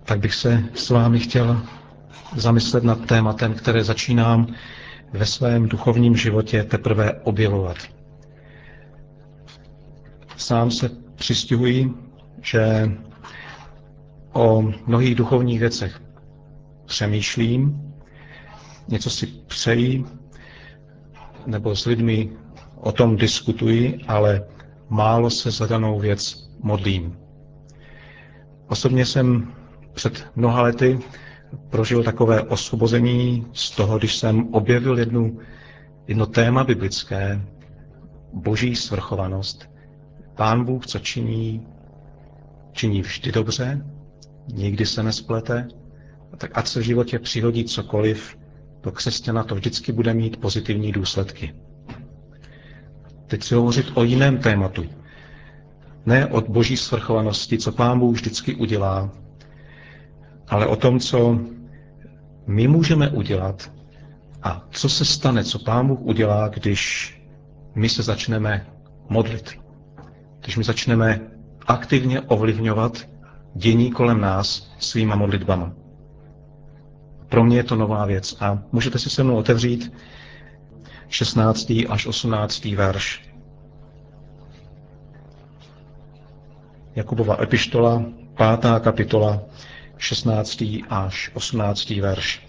tak bych se s vámi chtěl zamyslet nad tématem, které začínám ve svém duchovním životě teprve objevovat. Sám se přistihuji, že o mnohých duchovních věcech přemýšlím, něco si přeji, nebo s lidmi o tom diskutuji, ale málo se za danou věc modlím. Osobně jsem před mnoha lety prožil takové osvobození z toho, když jsem objevil jedno téma biblické, Boží svrchovanost. Pán Bůh, co činí vždy dobře, nikdy se nesplete, tak ať se v životě přihodí cokoliv, pro křesťana to vždycky bude mít pozitivní důsledky. Teď chci hovořit o jiném tématu. Ne o Boží svrchovanosti, co Pán Bůh vždycky udělá, ale o tom, co my můžeme udělat a co se stane, co Pán Bůh udělá, když my se začneme modlit. Když my začneme aktivně ovlivňovat dění kolem nás svýma modlitbama. Pro mě je to nová věc a můžete si se mnou otevřít 16. až 18. verš. Jakubova epištola, 5. kapitola, 16. až 18. verš.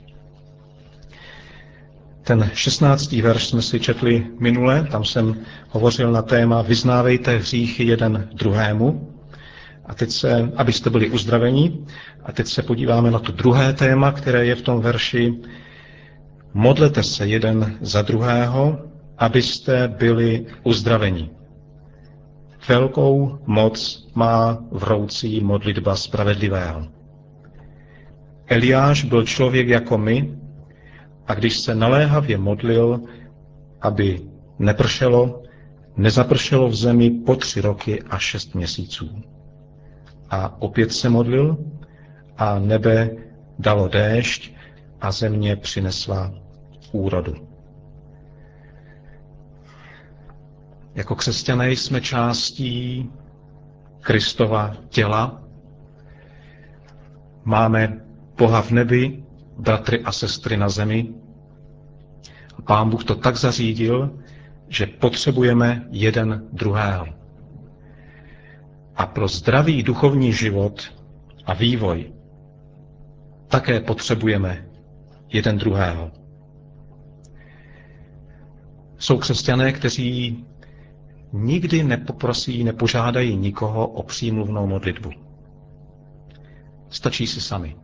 Ten 16. verš jsme si četli minule, tam jsem hovořil na téma vyznávejte hříchy jeden druhému, a teď abyste byli uzdraveni. A teď se podíváme na to druhé téma, které je v tom verši. Modlete se jeden za druhého, abyste byli uzdraveni. Velkou moc má vroucí modlitba spravedlivého. Eliáš byl člověk jako my, a když se naléhavě modlil, aby nepršelo, nezapršelo v zemi po 3 roky a 6 měsíců. A opět se modlil a nebe dalo déšť a země přinesla úrodu. Jako křesťané jsme částí Kristova těla. Máme Boha v nebi, bratry a sestry na zemi. Pán Bůh to tak zařídil, že potřebujeme jeden druhého. A pro zdravý duchovní život a vývoj také potřebujeme jeden druhého. Jsou křesťané, kteří nikdy nepožádají nikoho o přímluvnou modlitbu. Stačí si sami.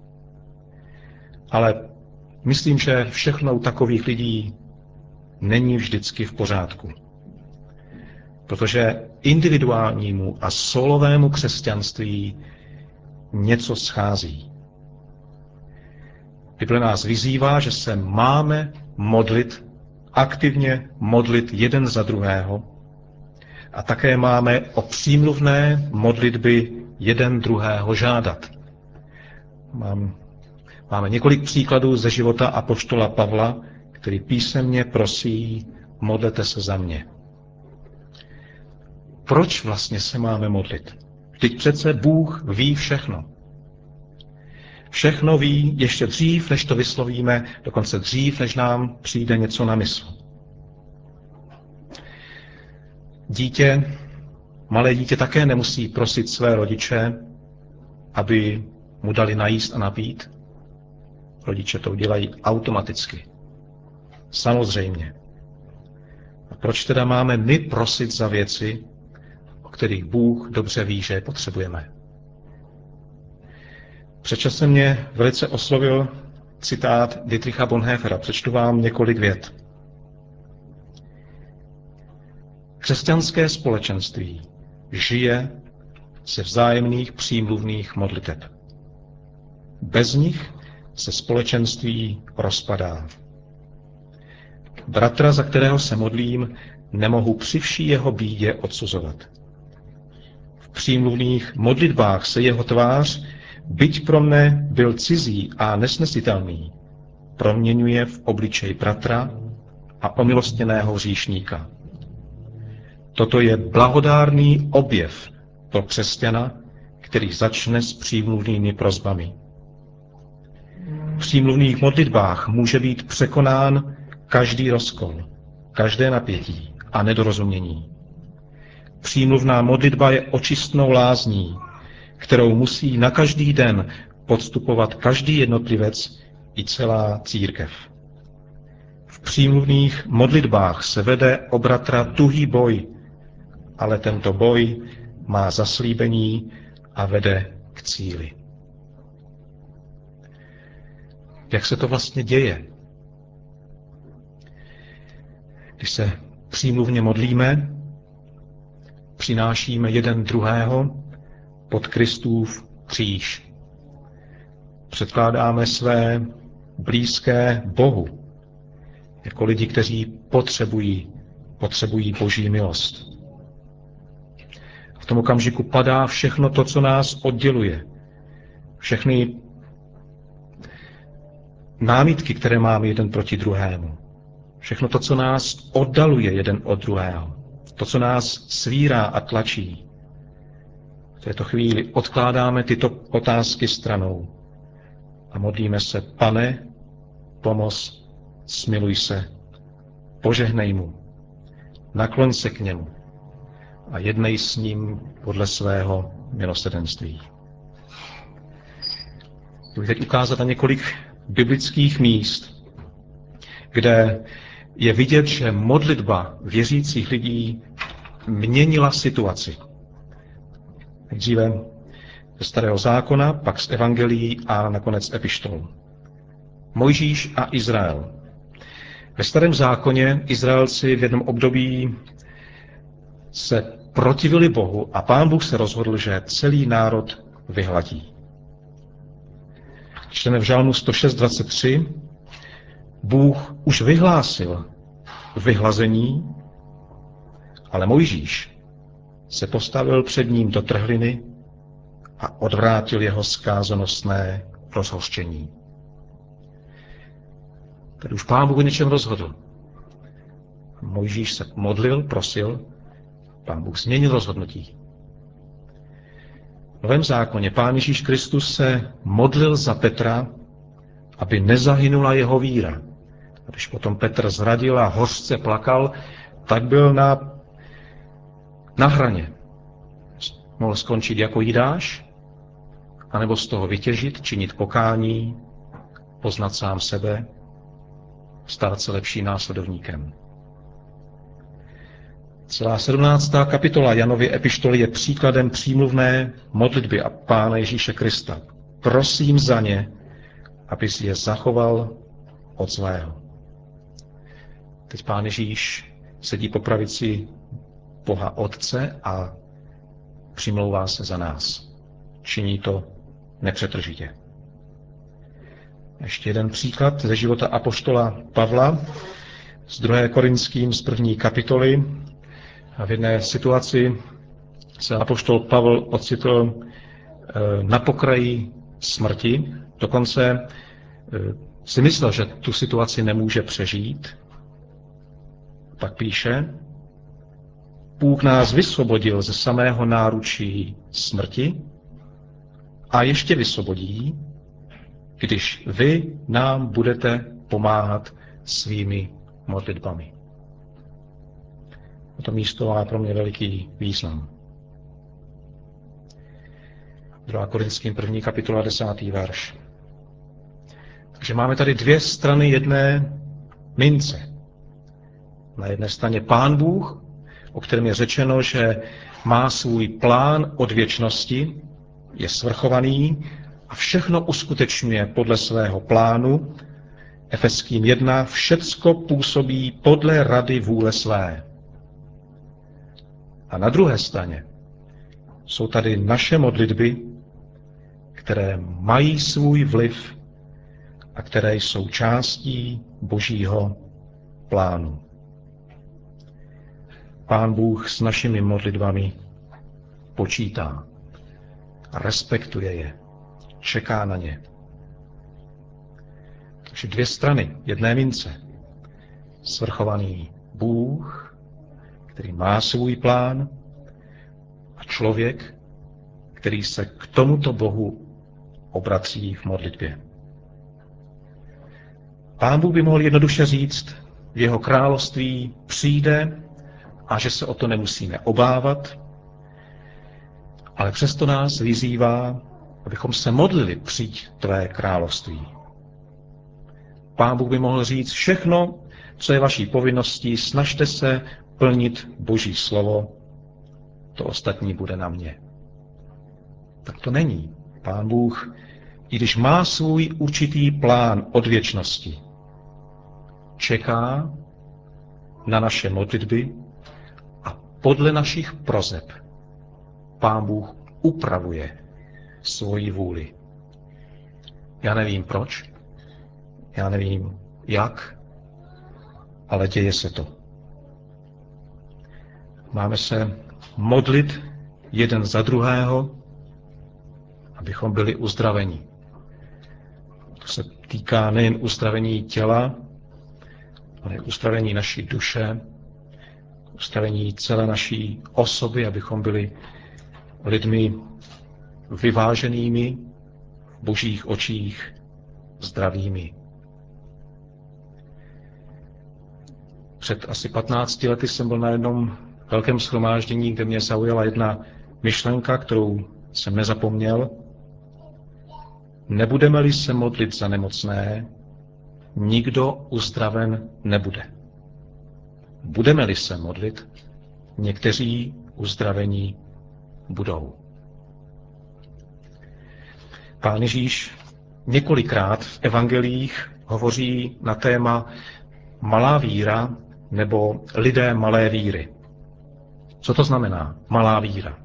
Ale myslím, že všechno u takových lidí není vždycky v pořádku. Protože individuálnímu a solovému křesťanství něco schází. Bible nás vyzývá, že se máme modlit, aktivně modlit jeden za druhého a také máme o přímluvné modlitby jeden druhého žádat. Máme několik příkladů ze života apoštola Pavla, který písemně prosí, modlete se za mě. Proč vlastně se máme modlit? Vždyť přece Bůh ví všechno. Všechno ví ještě dřív, než to vyslovíme, dokonce dřív, než nám přijde něco na mysl. Malé dítě také nemusí prosit své rodiče, aby mu dali najíst a napít. Rodiče to udělají automaticky. Samozřejmě. A proč teda máme my prosit za věci, o kterých Bůh dobře ví, že je potřebujeme? Před časem mě velice oslovil citát Dietricha Bonhoeffera. Přečtu vám několik vět. Křesťanské společenství žije ze vzájemných přímluvných modliteb. Bez nich se společenství rozpadá. Bratra, za kterého se modlím, nemohu při vší jeho bídě odsuzovat. V přímluvných modlitbách se jeho tvář, byť pro mne byl cizí a nesnesitelný, proměňuje v obličej bratra a omilostněného hříšníka. Toto je blahodárný objev pro křesťana, který začne s přímluvnými prosbami. V přímluvných modlitbách může být překonán každý rozkol, každé napětí a nedorozumění. Přímluvná modlitba je očistnou lázní, kterou musí na každý den podstupovat každý jednotlivec i celá církev. V přímluvných modlitbách se vede o bratra tuhý boj, ale tento boj má zaslíbení a vede k cíli. Jak se to vlastně děje? Když se přímluvně modlíme, přinášíme jeden druhého pod Kristův kříž. Předkládáme své blízké Bohu, jako lidi, kteří potřebují Boží milost. V tom okamžiku padá všechno to, co nás odděluje. Všechny námitky, které máme jeden proti druhému. Všechno to, co nás oddaluje jeden od druhého. To, co nás svírá a tlačí. V této chvíli odkládáme tyto otázky stranou a modlíme se: Pane, pomoz, smiluj se, požehnej mu, nakloň se k němu a jednej s ním podle svého milosrdenství. Chci teď ukázat na několik biblických míst, kde je vidět, že modlitba věřících lidí měnila situaci. Nejdříve ze Starého zákona, pak z evangelií a nakonec epištol. Mojžíš a Izrael. Ve Starém zákoně Izraelci v jednom období se protivili Bohu a Pán Bůh se rozhodl, že celý národ vyhladí. Čteme v Žalmu 106:23. Bůh už vyhlásil vyhlazení, ale Mojžíš se postavil před ním do trhliny a odvrátil jeho zkázonosné rozhořčení. Tady už Pán Bůh o něčem rozhodl. Mojžíš se modlil, prosil, Pán Bůh změnil rozhodnutí. V Novém zákoně Pán Ježíš Kristus se modlil za Petra, aby nezahynula jeho víra. A když potom Petr zradil a hořce plakal, tak byl na hraně. Mohl skončit jako Jidáš, anebo z toho vytěžit, činit pokání, poznat sám sebe, stát se lepším následovníkem. Celá 17. kapitola Janovy epištoly je příkladem přímluvné modlitby a Pána Ježíše Krista. Prosím za ně, aby si je zachoval od zlého. Teď Pán Ježíš sedí po pravici Boha Otce a přimlouvá se za nás. Činí to nepřetržitě. Ještě jeden příklad ze života apoštola Pavla z 2. Korinským z 1. kapitoly. A v jedné situaci se apoštol Pavel ocitl na pokraji smrti. Dokonce si myslel, že tu situaci nemůže přežít. Pak píše: Bůh nás vysvobodil ze samého náručí smrti a ještě vysvobodí, když vy nám budete pomáhat svými modlitbami. To místo má pro mě veliký význam. 2. Korinským 1. kapitola 10. verš. Takže máme tady dvě strany jedné mince. Na jedné straně Pán Bůh, o kterém je řečeno, že má svůj plán od věčnosti, je svrchovaný a všechno uskutečňuje podle svého plánu. Efeským 1. Všecko působí podle rady vůle své. A na druhé straně jsou tady naše modlitby, které mají svůj vliv a které jsou částí Božího plánu. Pán Bůh s našimi modlitbami počítá, respektuje je, čeká na ně. Takže dvě strany jedné mince. Svrchovaný Bůh, který má svůj plán, a člověk, který se k tomuto Bohu obrací v modlitbě. Pán Bůh by mohl jednoduše říct, v jeho království přijde a že se o to nemusíme obávat, ale přesto nás vyzývá, abychom se modlili přijď tvé království. Pán Bůh by mohl říct všechno, co je vaší povinností, snažte se plnit Boží slovo, to ostatní bude na mě. Tak to není. Pán Bůh, i když má svůj určitý plán od věčnosti, čeká na naše modlitby a podle našich proseb Pán Bůh upravuje svoji vůli. Já nevím proč, já nevím jak, ale děje se to. Máme se modlit jeden za druhého, abychom byli uzdraveni. To se týká nejen uzdravení těla, ale uzdravení naší duše, uzdravení celé naší osoby, abychom byli lidmi vyváženými, v Božích očích zdravými. Před asi 15 lety jsem byl na jednom velkém shromáždění, kde mě zaujala jedna myšlenka, kterou jsem nezapomněl. Nebudeme-li se modlit za nemocné, nikdo uzdraven nebude. Budeme-li se modlit, někteří uzdravení budou. Pán Ježíš několikrát v evangelích hovoří na téma malá víra nebo lidé malé víry. Co to znamená malá víra?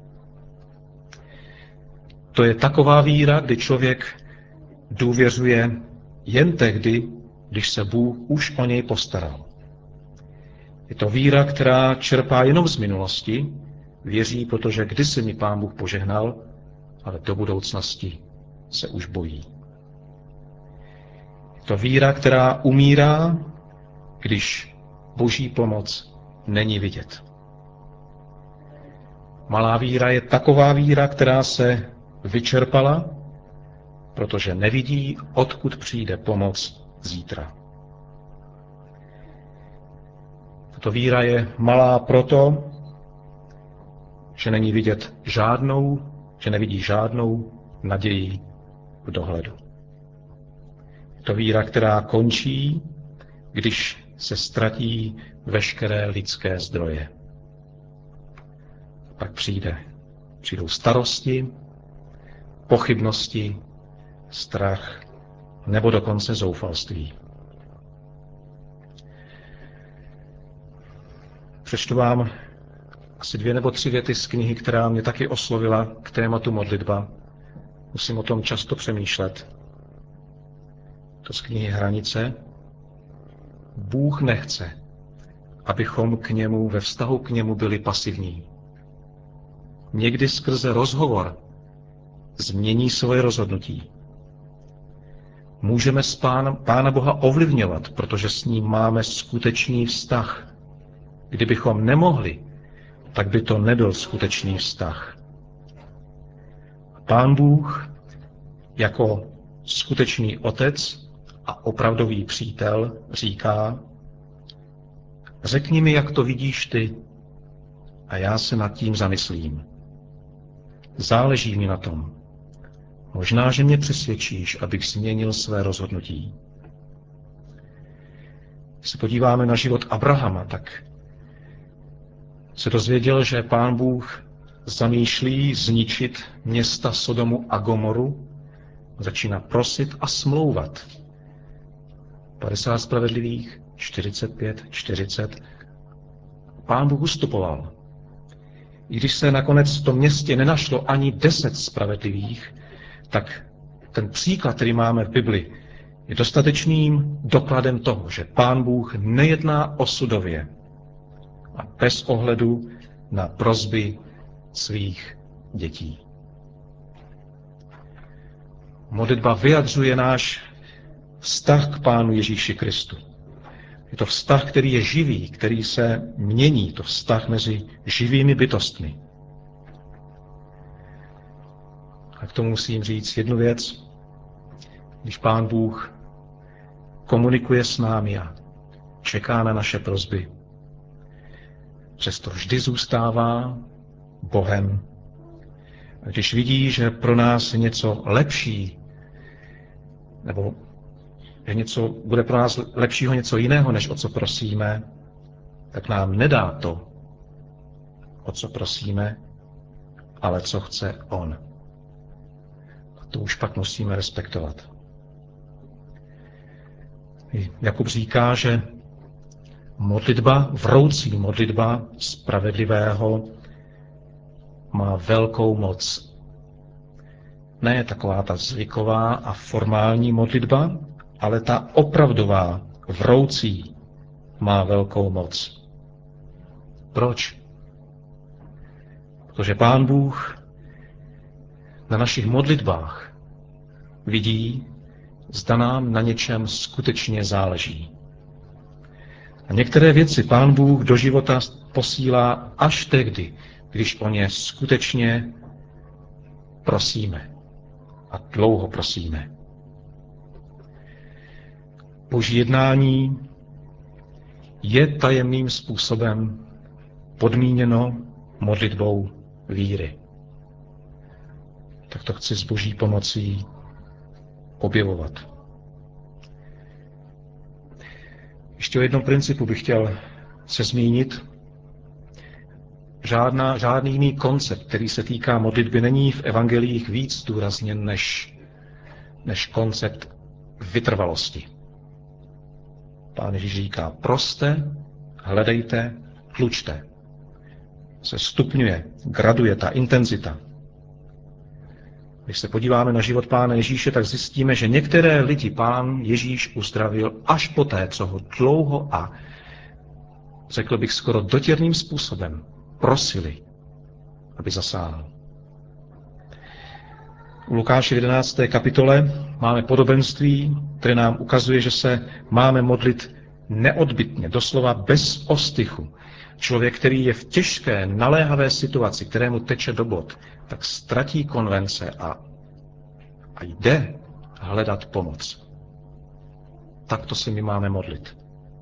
To je taková víra, kdy člověk důvěřuje jen tehdy, když se Bůh už o něj postaral. Je to víra, která čerpá jenom z minulosti, věří, protože kdysi mi Pán Bůh požehnal, ale do budoucnosti se už bojí. Je to víra, která umírá, když Boží pomoc není vidět. Malá víra je taková víra, která se vyčerpala, protože nevidí, odkud přijde pomoc zítra. Tato víra je malá proto, že nevidí žádnou naději v dohledu. Je to víra, která končí, když se ztratí veškeré lidské zdroje. Pak přijdou starosti, pochybnosti, strach nebo dokonce zoufalství. Přečtu vám asi 2 nebo 3 věty z knihy, která mě taky oslovila k tématu modlitba. Musím o tom často přemýšlet. To z knihy Hranice. Bůh nechce, abychom ve vztahu k němu byli pasivní. Někdy skrze rozhovor změní svoje rozhodnutí. Můžeme Pána Boha ovlivňovat, protože s ním máme skutečný vztah. Kdybychom nemohli, tak by to nebyl skutečný vztah. Pán Bůh jako skutečný otec a opravdový přítel říká: řekni mi, jak to vidíš ty, a já se nad tím zamyslím. Záleží mi na tom. Možná, že mě přesvědčíš, abych změnil své rozhodnutí. Když se podíváme na život Abrahama, tak se dozvěděl, že Pán Bůh zamýšlí zničit města Sodomu a Gomoru, začíná prosit a smlouvat. 50 spravedlivých, 45, 40. Pán Bůh ustupoval. I když se nakonec v tom městě nenašlo ani 10 spravedlivých, tak ten příklad, který máme v Bibli, je dostatečným dokladem toho, že Pán Bůh nejedná osudově a bez ohledu na prosby svých dětí. Modlitba vyjadřuje náš vztah k Pánu Ježíši Kristu. Je to vztah, který je živý, který se mění, to vztah mezi živými bytostmi. A k tomu musím říct jednu věc. Když Pán Bůh komunikuje s námi a čeká na naše prosby, přesto vždy zůstává Bohem. A když vidí, že pro nás je něco lepší, nebo že bude pro nás lepšího něco jiného, než o co prosíme, tak nám nedá to, o co prosíme, ale co chce on. A to už pak musíme respektovat. Jakub říká, že vroucí modlitba spravedlivého má velkou moc. Ne taková ta zvyková a formální modlitba, ale ta opravdová, vroucí, má velkou moc. Proč? Protože Pán Bůh na našich modlitbách vidí, zda nám na něčem skutečně záleží. A některé věci Pán Bůh do života posílá až tehdy, když o ně skutečně prosíme. A dlouho prosíme. Boží jednání je tajemným způsobem podmíněno modlitbou víry. Tak to chci s Boží pomocí objevovat. Ještě o jednom principu bych chtěl se zmínit. Žádný jiný koncept, který se týká modlitby, není v evangelích víc zdůrazněn než koncept vytrvalosti. Pán Ježíš říká, proste, hledejte, tlučte. Se stupňuje, graduje ta intenzita. Když se podíváme na život Pána Ježíše, tak zjistíme, že některé lidi Pán Ježíš uzdravil až poté, co ho dlouho a řekl bych skoro dotěrným způsobem prosili, aby zasáhl. U Lukáše v 11. kapitole máme podobenství, které nám ukazuje, že se máme modlit neodbytně, doslova bez ostychu. Člověk, který je v těžké, naléhavé situaci, kterému teče do bod, tak ztratí konvence a jde hledat pomoc. Takto se my máme modlit.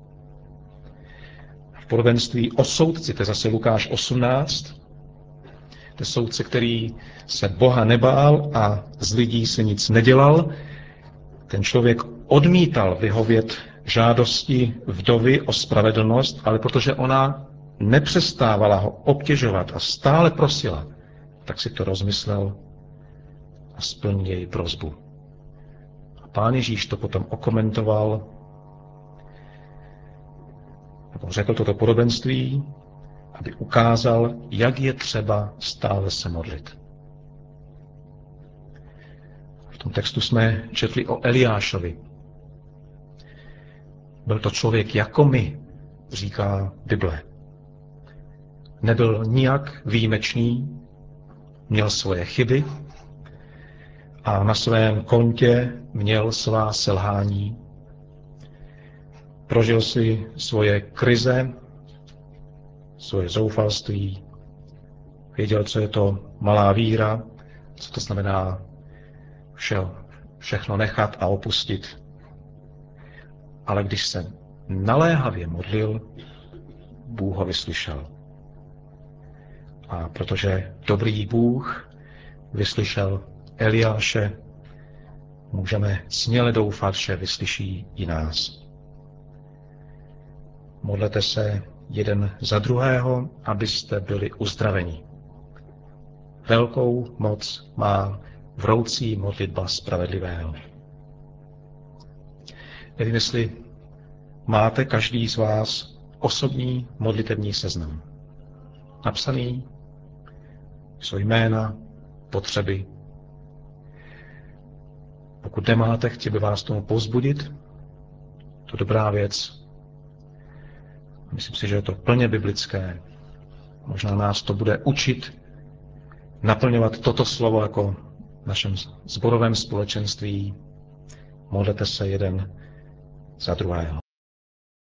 V podobenství o soudci, to je zase Lukáš 18, to je soudce, který se Boha nebál a z lidí se nic nedělal. Ten člověk odmítal vyhovět žádosti vdovy o spravedlnost, ale protože ona nepřestávala ho obtěžovat a stále prosila, tak si to rozmyslel a splnil její prosbu. A Pán Ježíš to potom okomentoval, nebo řekl toto podobenství, aby ukázal, jak je třeba stále se modlit. V tom textu jsme četli o Eliášovi. Byl to člověk jako my, říká Bible. Nebyl nijak výjimečný, měl svoje chyby a na svém kontě měl svá selhání. Prožil si svoje krize, svoje zoufalství, věděl, co je to malá víra, co to znamená všechno nechat a opustit. Ale když se naléhavě modlil, Bůh ho vyslyšel. A protože dobrý Bůh vyslyšel Eliáše, můžeme směle doufat, že vyslyší i nás. Modlete se jeden za druhého, abyste byli uzdraveni. Velkou moc má vroucí modlitba spravedlivého. Nevím, jestli máte každý z vás osobní modlitevní seznam. Napsaný jsou jména, potřeby. Pokud nemáte, chtěl by vás tomu povzbudit. To je dobrá věc. Myslím si, že je to plně biblické. Možná nás to bude učit naplňovat toto slovo jako v našem sborovém společenství. Modlete se jeden za druhého.